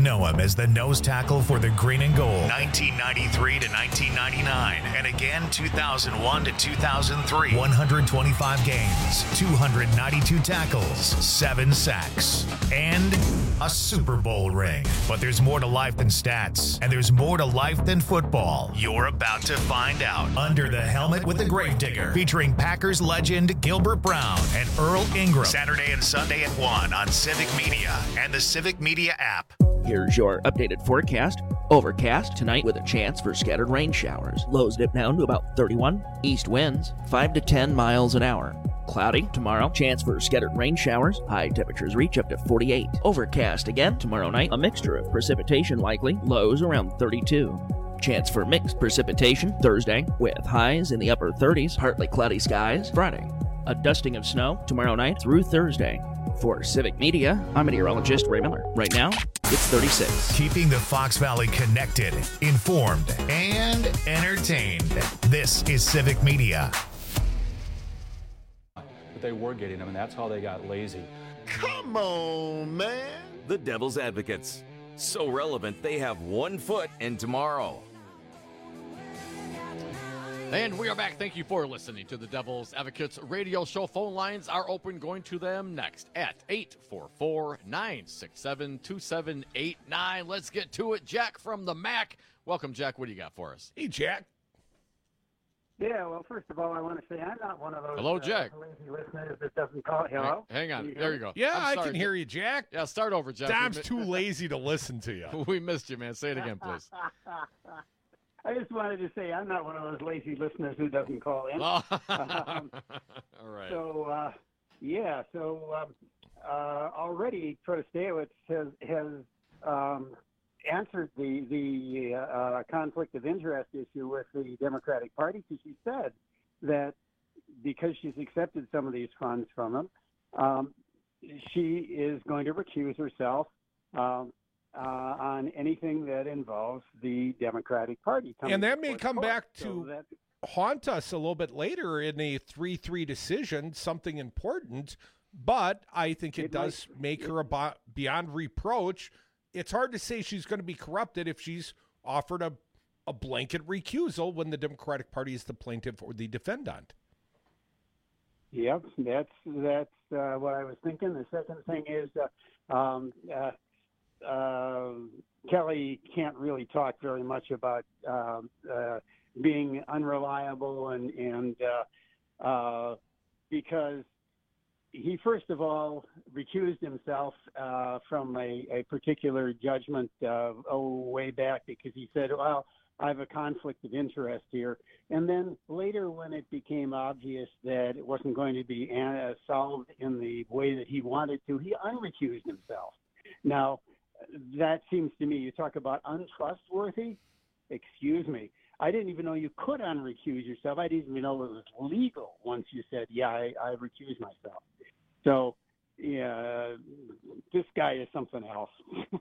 know him as the nose tackle for the Green and Gold, 1993 to 1999, and again 2001 to 2003. 125 games, 292 tackles, 7 sacks, and a Super Bowl ring. But there's more to life than stats, and there's more to life than football. You're about to find out. Under the Helmet with the Gravedigger, featuring Packers legend Gilbert Brown and Earl Ingram. Saturday and Sunday at 1 on Civic Media and the Civic Media app. Here's your updated forecast. Overcast tonight with a chance for scattered rain showers. Lows dip down to about 31. East winds 5 to 10 miles an hour. Cloudy tomorrow. Chance for scattered rain showers. High temperatures reach up to 48. Overcast again tomorrow night. A mixture of precipitation likely. Lows around 32. Chance for mixed precipitation Thursday with highs in the upper 30s. Partly cloudy skies Friday. A dusting of snow tomorrow night through Thursday. For Civic Media, I'm meteorologist Ray Miller. Right now, it's 36. Keeping the Fox Valley connected, informed, and entertained. This is Civic Media. But they were getting them, and that's how they got lazy. Come on, man. The Devil's Advocates. So relevant, they have one foot in tomorrow. And we are back. Thank you for listening to the Devil's Advocates radio show. Phone lines are open. Going to them next at 844-967-2789. Let's get to it. Jack from the MAC. Welcome, Jack. What do you got for us? Hey, Jack. Yeah, well, first of all, I want to say I'm not one of those Hello, Jack. lazy listeners that doesn't call. Hello? Hang on. There you go. Yeah, I can hear you, Jack. Yeah, start over, Jack. Dom's too lazy to listen to you. We missed you, man. Say it again, please. I just wanted to say I'm not one of those lazy listeners who doesn't call in. All right. So, already Protasiewicz has answered the conflict of interest issue with the Democratic Party, because she said that because she's accepted some of these funds from them, she is going to recuse herself on anything that involves the Democratic Party. And that may come back to haunt us a little bit later in a 3-3 decision, something important, but I think it does make her beyond reproach. It's hard to say she's going to be corrupted if she's offered a blanket recusal when the Democratic Party is the plaintiff or the defendant. Yep, that's what I was thinking. The second thing is Kelly can't really talk very much about being unreliable and because he first of all recused himself from a particular judgment way back because he said, well, I have a conflict of interest here. And then later when it became obvious that it wasn't going to be solved in the way that he wanted to, he unrecused himself. Now, that seems to me, you talk about untrustworthy, excuse me. I didn't even know you could unrecuse yourself. I didn't even know it was legal once you said, yeah, I recuse myself. So, yeah, this guy is something else.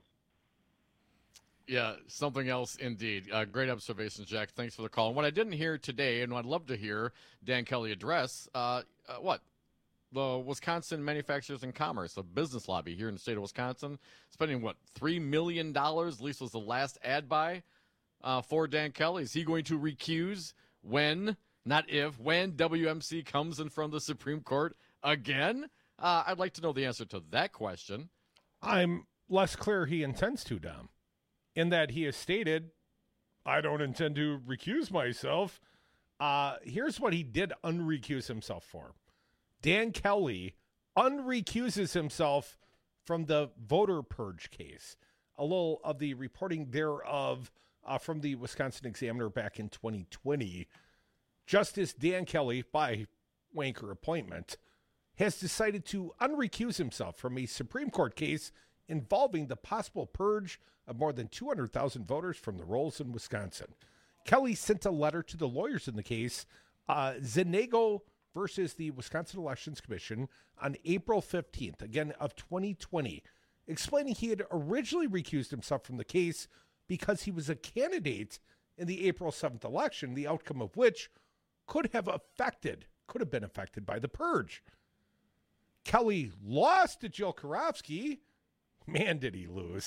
Yeah, something else indeed. Great observations, Jack. Thanks for the call. And what I didn't hear today, and what I'd love to hear Dan Kelly address, the Wisconsin Manufacturers and Commerce, a business lobby here in the state of Wisconsin, spending, $3 million, at least was the last ad buy for Dan Kelly. Is he going to recuse when, not if, when WMC comes in front of the Supreme Court again? I'd like to know the answer to that question. I'm less clear he intends to, Dom, in that he has stated, I don't intend to recuse myself. Here's what he did unrecuse himself for. Dan Kelly unrecuses himself from the voter purge case. A little of the reporting thereof from the Wisconsin Examiner back in 2020. Justice Dan Kelly, by wanker appointment, has decided to unrecuse himself from a Supreme Court case involving the possible purge of more than 200,000 voters from the rolls in Wisconsin. Kelly sent a letter to the lawyers in the case, Zenego versus the Wisconsin Elections Commission, on April 15th, again, of 2020, explaining he had originally recused himself from the case because he was a candidate in the April 7th election, the outcome of which could have been affected by the purge. Kelly lost to Jill Karofsky. Man, did he lose.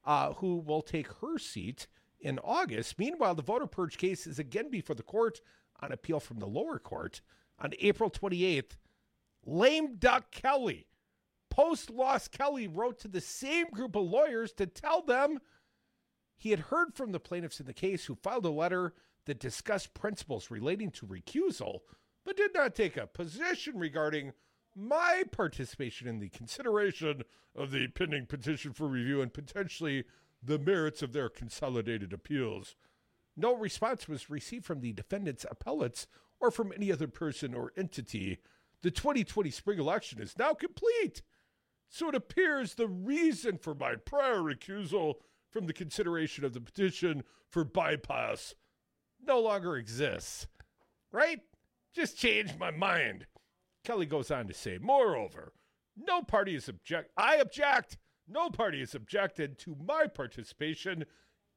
who will take her seat in August. Meanwhile, the voter purge case is again before the court on appeal from the lower court. On April 28th, lame duck Kelly, post-loss Kelly, wrote to the same group of lawyers to tell them he had heard from the plaintiffs in the case who filed a letter that discussed principles relating to recusal, but did not take a position regarding my participation in the consideration of the pending petition for review and potentially the merits of their consolidated appeals. No response was received from the defendant's appellates or from any other person or entity. The 2020 spring election is now complete, so it appears the reason for my prior recusal from the consideration of the petition for bypass no longer exists. Right? Just changed my mind. Kelly goes on to say, moreover, no party is I object. No party has objected to my participation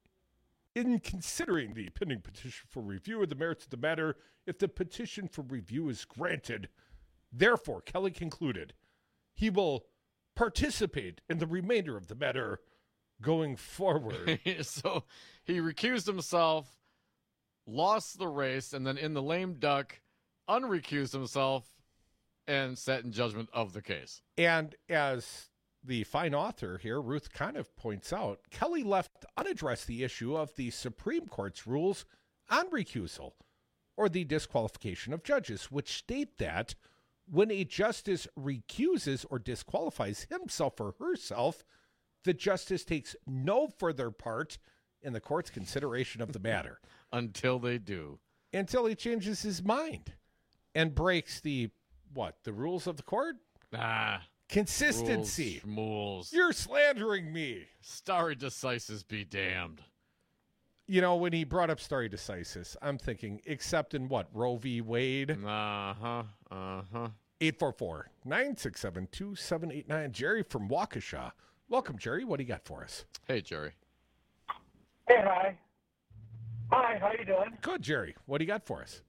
in considering the pending petition for review of the merits of the matter if the petition for review is granted. Therefore, Kelly concluded he will participate in the remainder of the matter going forward. So he recused himself, lost the race, and then in the lame duck, unrecused himself and sat in judgment of the case. And as the fine author here, Ruth Conniff, points out, Kelly left unaddressed the issue of the Supreme Court's rules on recusal or the disqualification of judges, which state that when a justice recuses or disqualifies himself or herself, the justice takes no further part in the court's consideration of the matter. Until they do. Until he changes his mind and breaks the rules of the court? Consistency. Rules. You're slandering me. Stare decisis be damned. You know, when he brought up stare decisis, I'm thinking, except in what? Roe v. Wade? 844-967-2789. Jerry from Waukesha. Welcome, Jerry. What do you got for us? Hey, Jerry. Hey, hi. Hi, how you doing? Good, Jerry. What do you got for us?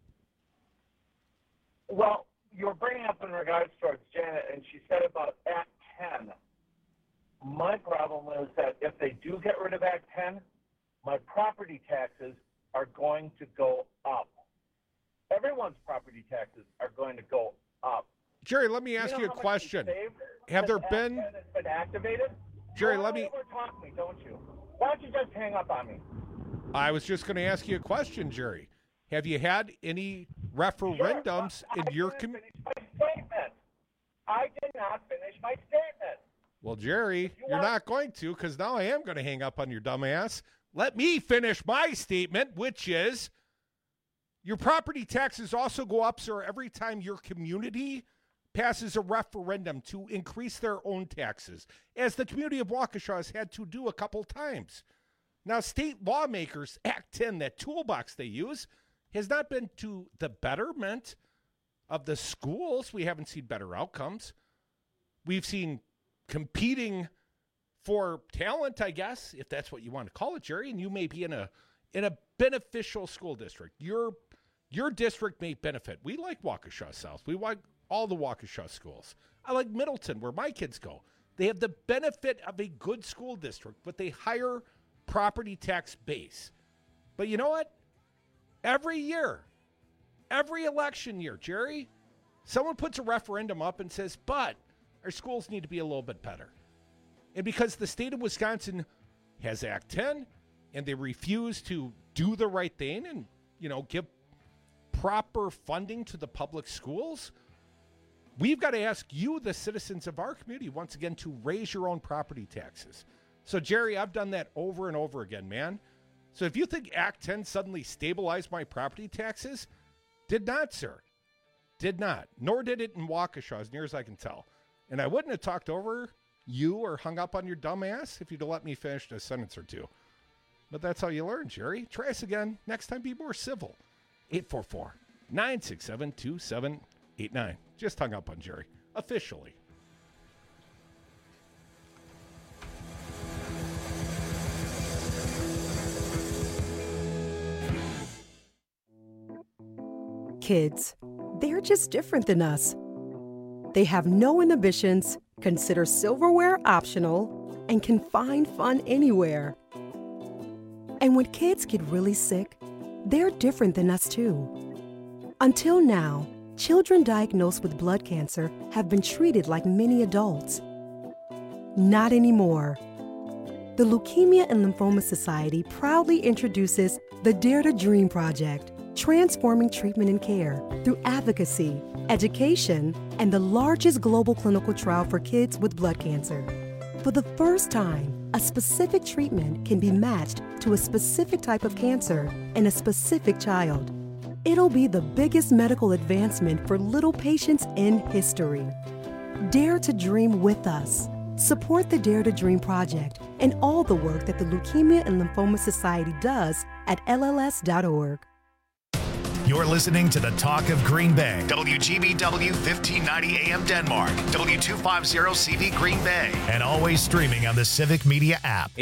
Well, you were bringing up in regards towards Janet, and she said about Act 10. My problem is that if they do get rid of Act 10, my property taxes are going to go up. Everyone's property taxes are going to go up. Jerry, let me ask you a question. Have there been... It's been activated? Jerry, let me... Talk to me, don't you? Why don't you just hang up on me? I was just going to ask you a question, Jerry. Have you had any referendums in your community? I did not finish my statement. Well, Jerry, you're not going to, because now I am going to hang up on your dumb ass. Let me finish my statement, which is your property taxes also go up, sir, every time your community passes a referendum to increase their own taxes, as the community of Waukesha has had to do a couple times. Now, state lawmakers, Act 10, that toolbox they use, has not been to the betterment of the schools. We haven't seen better outcomes. We've seen competing for talent, I guess, if that's what you want to call it, Jerry, and you may be in a beneficial school district. Your district may benefit. We like Waukesha South. We like all the Waukesha schools. I like Middleton, where my kids go. They have the benefit of a good school district, but they hire property tax base. But you know what? Every year, every election year, Jerry, someone puts a referendum up and says, but our schools need to be a little bit better. And because the state of Wisconsin has Act 10 and they refuse to do the right thing and, give proper funding to the public schools, we've got to ask you, the citizens of our community, once again, to raise your own property taxes. So, Jerry, I've done that over and over again, man. So if you think Act 10 suddenly stabilized my property taxes, did not, sir. Did not. Nor did it in Waukesha, as near as I can tell. And I wouldn't have talked over you or hung up on your dumb ass if you'd have let me finish a sentence or two. But that's how you learn, Jerry. Try us again. Next time, be more civil. 844-967-2789. Just hung up on Jerry. Officially. Kids, they're just different than us. They have no inhibitions, consider silverware optional, and can find fun anywhere. And when kids get really sick, they're different than us too. Until now, children diagnosed with blood cancer have been treated like many adults. Not anymore. The Leukemia and Lymphoma Society proudly introduces the Dare to Dream Project, transforming treatment and care through advocacy, education, and the largest global clinical trial for kids with blood cancer. For the first time, a specific treatment can be matched to a specific type of cancer in a specific child. It'll be the biggest medical advancement for little patients in history. Dare to dream with us. Support the Dare to Dream Project and all the work that the Leukemia and Lymphoma Society does at LLS.org. You're listening to the Talk of Green Bay. WGBW 1590 AM Denmark. W250 CV Green Bay. And always streaming on the Civic Media app.